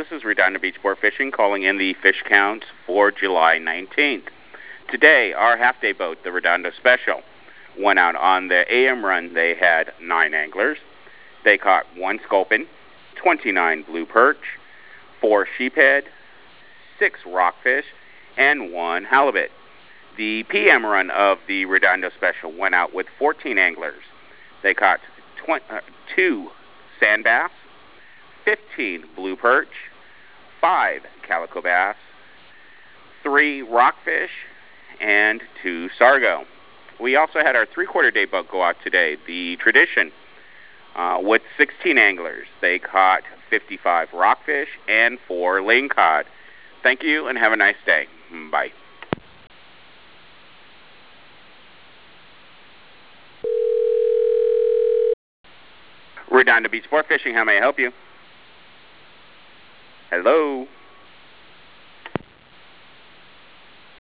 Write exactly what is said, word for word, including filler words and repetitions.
This is Redondo Beach Sport Fishing calling in the fish count for July nineteenth. Today, our half-day boat, the Redondo Special, went out on the A M run. They had nine anglers. They caught one sculpin, twenty-nine blue perch, four sheephead, six rockfish, and one halibut. The P M run of the Redondo Special went out with fourteen anglers. They caught tw uh, two sand bass, fifteen blue perch, five calico bass, three rockfish, and two sargo. We also had our three-quarter day boat go out today, the Tradition, uh, with sixteen anglers. They caught fifty-five rockfish and four lane cod. Thank you and have a nice day. Bye. Redondo Beach Sport Fishing, how may I help you? Hello?